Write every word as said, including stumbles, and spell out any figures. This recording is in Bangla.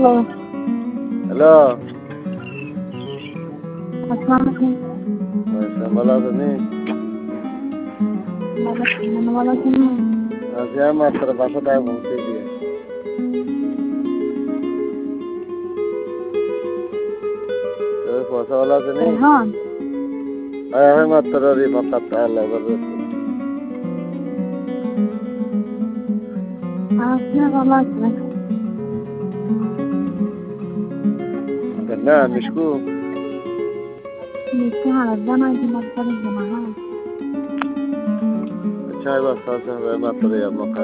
হ্যালো। আসসালামু আলাইকুম। আচ্ছা, ভালো আছেন নি? ভালো আছি, আপনি ভালো আছেন? আছি আমি মাত্র বাসাতে আয়া পৌঁছেছি। তুমি পয়সা ভালো আছে নি? রেহান? হ্যাঁ আমি মাত্র রিফাত সাতটা আল্লাহ করবে। আছি ভালো আছি। না মিশকু মিষ্টি হারার জানা দিনার পরে জানা হ্যাঁ। আচ্ছা এবার সাথে মাত্র মক্কা